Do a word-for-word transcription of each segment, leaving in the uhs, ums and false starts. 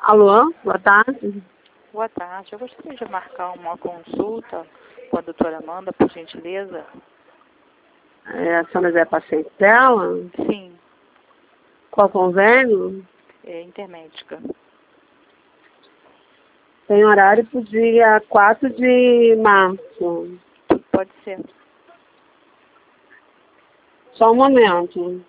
Alô, boa tarde. Boa tarde. Eu gostaria de marcar uma consulta com a doutora Amanda, por gentileza. É, a senhora já é paciente dela? Sim, Qual convênio? é intermédica. Tem horário para o dia quatro de março. Pode ser. Só um momento.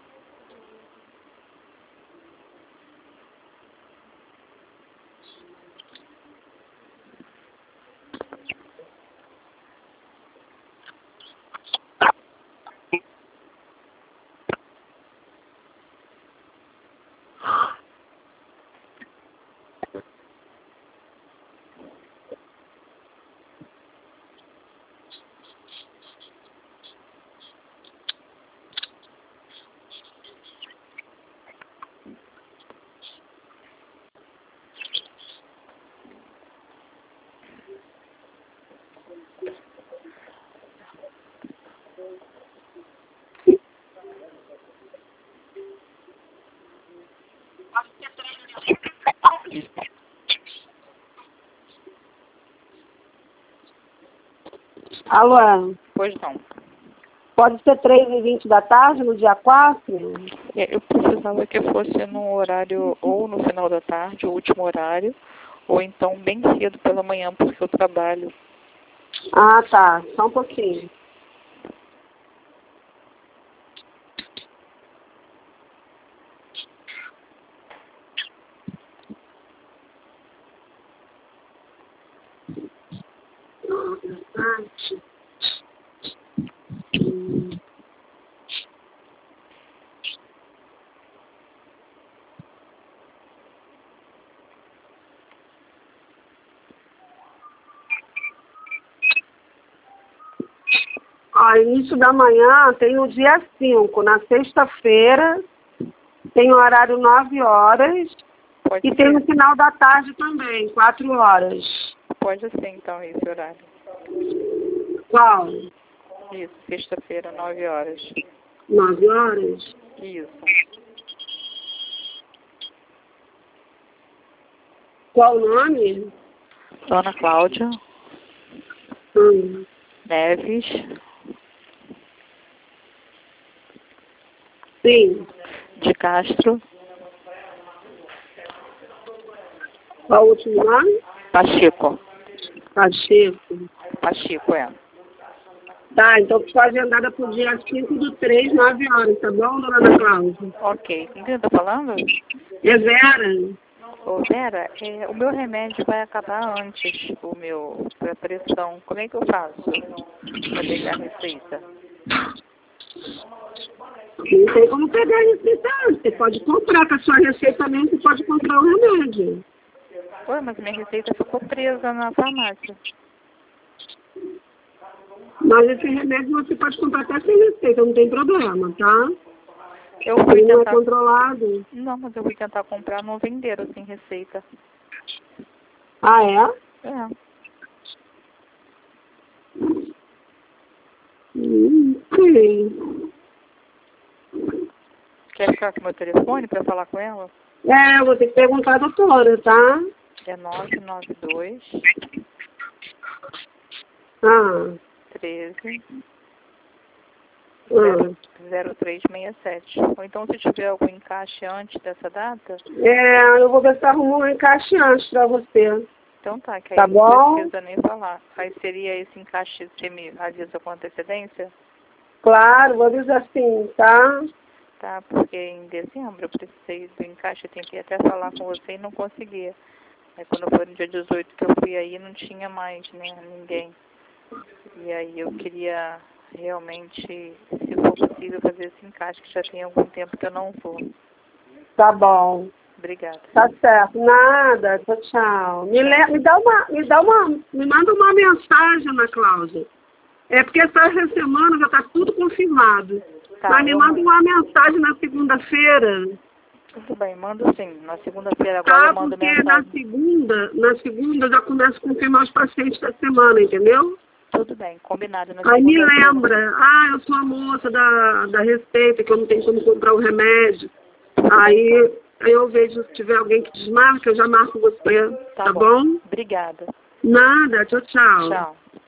Alô, Pois não. pode ser três e vinte da tarde, no dia quatro? É, Eu precisava que fosse no horário, ou no final da tarde, o último horário, ou então bem cedo pela manhã, porque eu trabalho. Ah, tá. Só um pouquinho. Ó, início da manhã tem no dia cinco, na sexta-feira, tem o horário nove horas Pode e tem no ser. final da tarde também, quatro horas. Pode ser, então, esse horário. Qual? Isso, sexta-feira, nove horas. nove horas? Isso. Qual o nome? Ana Cláudia Hum. Neves Sim. de Castro Qual o último nome? Pacheco. Pacheco. Pacheco, é. Tá, então ficou agendada para o dia cinco do três, nove horas, tá bom, dona Ana Cláudia? Ok. Com quem eu tô falando? É Vera? Ô, Vera, é, o meu remédio vai acabar antes, o meu, a pressão. Como é que eu faço para pegar a receita? Não tem como pegar a receita antes. Você pode comprar com a sua receita também, você pode comprar o remédio. Ué, mas minha receita ficou presa na farmácia. Mas esse remédio você pode comprar até sem receita, não tem problema, tá? Eu fui Ele não é tentar... controlado. Não, mas eu fui tentar comprar, não venderam sem receita. Ah, é? É. Hum, sei. Quer ficar com o meu telefone para falar com ela? É, eu vou ter que perguntar a doutora, tá? É nove nove dois, Ah, treze, ah. zero três seis sete. Ou então, se tiver algum encaixe antes dessa data, É, eu vou ver se arrumo um encaixe antes pra você. então tá, que aí Tá não bom? precisa nem falar. Aí seria esse encaixe, você me avisa com antecedência? Claro, vou avisar sim, tá? Tá, porque em dezembro eu precisei do encaixe, eu tentei até falar com você e não conseguia. Aí quando foi no dia dezoito que eu fui aí, não tinha mais, né, ninguém. E aí eu queria realmente, se for possível, fazer esse encaixe, que já tem algum tempo que eu não vou. Tá bom. Obrigada. Tá certo. Nada. Tchau, tchau. Me, le... me dá uma, me dá uma, me manda uma mensagem, Ana Cláudia. É porque essa semana já tá tudo confirmado. Tá, Mas me eu manda mando. uma mensagem na segunda-feira. Tudo bem, mando sim. Na segunda-feira agora eu Tá? mando Porque na mensagem. segunda, na segunda eu já começo a confirmar os pacientes da semana, entendeu? Tudo bem, combinado na Aí me segunda-feira. lembra, ah, eu sou a moça da, da receita, que eu não tenho como comprar o remédio. Tudo bem, Aí então. Aí eu vejo se tiver alguém que desmarca, eu já marco você. Tá, Tá bom. bom? Obrigada. Nada. Tchau, tchau. Tchau.